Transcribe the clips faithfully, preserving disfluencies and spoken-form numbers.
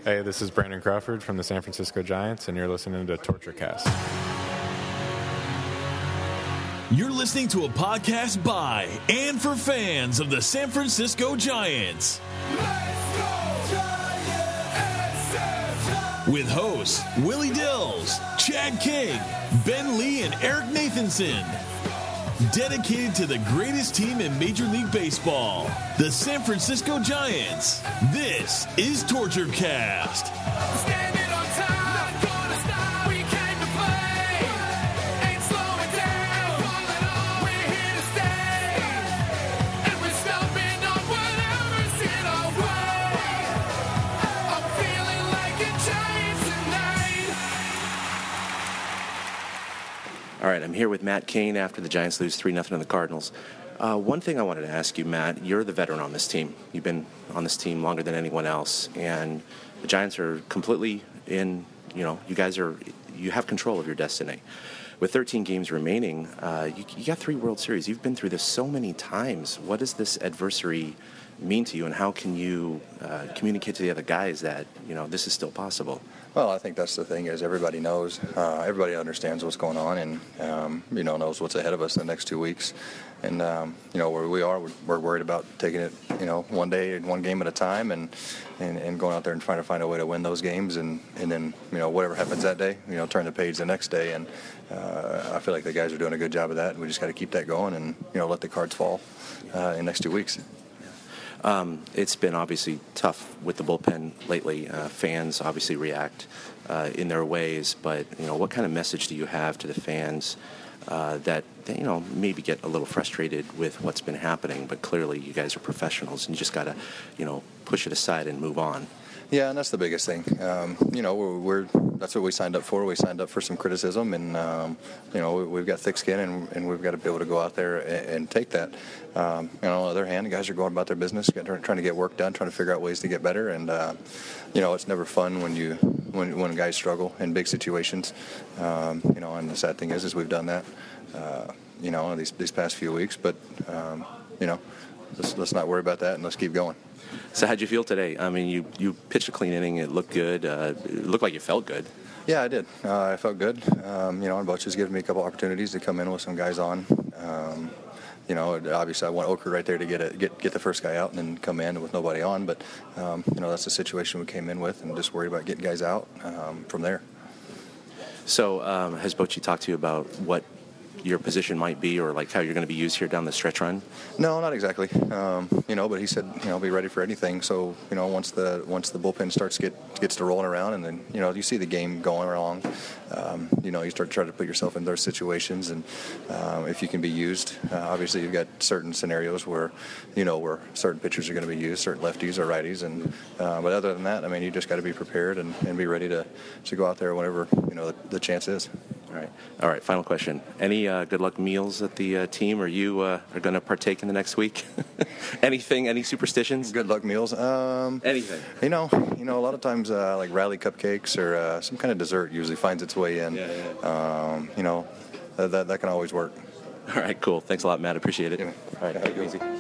Hey, this is Brandon Crawford from the San Francisco Giants, and you're listening to TortureCast. You're listening to a podcast by and for fans of the San Francisco Giants. Let's go, Giants! With hosts Willie Dills, Chad King, Ben Lee, and Eric Nathanson. Dedicated to the greatest team in Major League Baseball, the San Francisco Giants. This is TortureCast. Standing on time, not gonna stop. We came to play, ain't slowing down. Falling on, we're here to stay, and we're stomping on whatever's in our way. I'm feeling like a Giant tonight. All right, I'm here with Matt Cain after the Giants lose three nothing to the Cardinals. Uh, one thing I wanted to ask you, Matt, you're the veteran on this team. You've been on this team longer than anyone else, and the Giants are completely in, you know, you guys are, you have control of your destiny. With thirteen games remaining, uh, you, you got three World Series. You've been through this so many times. What does this adversary mean to you, and how can you uh, communicate to the other guys that, you know, this is still possible? Well, I think that's the thing is everybody knows, uh, everybody understands what's going on, and um, you know knows what's ahead of us in the next two weeks. And um, you know where we are, we're worried about taking it, you know, one day and one game at a time, and, and and going out there and trying to find a way to win those games, and, and then you know whatever happens that day, you know, turn the page the next day. And uh, I feel like the guys are doing a good job of that, and we just got to keep that going, and you know let the cards fall uh, in the next two weeks. Um, it's been obviously tough with the bullpen lately. Uh, fans obviously react uh, in their ways, but you know, what kind of message do you have to the fans uh, that, that you know maybe get a little frustrated with what's been happening? But clearly, you guys are professionals, and you just gotta, you know, push it aside and move on. Yeah, and that's the biggest thing. Um, you know, we're, we're that's what we signed up for. We signed up for some criticism, and um, you know, we, we've got thick skin, and, and we've got to be able to go out there and, and take that. Um, and on the other hand, the guys are going about their business, trying to get work done, trying to figure out ways to get better. And uh, you know, it's never fun when you when when guys struggle in big situations. Um, you know, and the sad thing is, is we've done that. Uh, you know, these these past few weeks, but um, you know, let's let's not worry about that, and let's keep going. So how'd you feel today? I mean, you, you pitched a clean inning. It looked good. Uh, it looked like you felt good. Yeah, I did. Uh, I felt good. Um, you know, and Butch has given me a couple opportunities to come in with some guys on. Um, you know, obviously I want Oker right there to get a, get get the first guy out and then come in with nobody on. But, um, you know, that's the situation we came in with, and just worried about getting guys out um, from there. So um, has Bochy talked to you about what your position might be, or like how you're going to be used here down the stretch run? No, not exactly. Um, you know, but he said, you know, be ready for anything. So, you know, once the once the bullpen starts get gets to rolling around, and then you know you see the game going along, um, you know, you start trying to put yourself in those situations, and um, if you can be used, uh, obviously you've got certain scenarios where, you know, where certain pitchers are going to be used, certain lefties or righties, and uh, but other than that, I mean, you just got to be prepared and, and be ready to to go out there whenever you know the, the chance is. All right. All right. Final question. Any uh, good luck meals at the uh, team? Or you uh, are going to partake in the next week? Anything? Any superstitions? Good luck meals. Um, Anything? You know, you know, a lot of times uh, like rally cupcakes or uh, some kind of dessert usually finds its way in. Yeah, yeah. Um, you know, that, that that can always work. All right. Cool. Thanks a lot, Matt. Appreciate it. Yeah. All right. Yeah, Take it easy.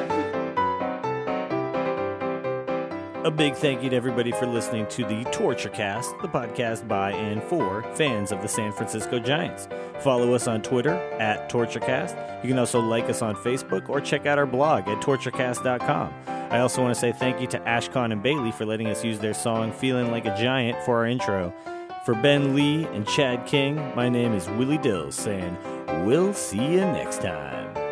A big thank you to everybody for listening to the TortureCast, the podcast by and for fans of the San Francisco Giants. Follow us on Twitter at TortureCast. You can also like us on Facebook or check out our blog at torturecast dot com. I also want to say thank you to Ashcon and Bailey for letting us use their song Feeling Like a Giant for our intro. For Ben Lee and Chad King, my name is Willie Dills saying, we'll see you next time.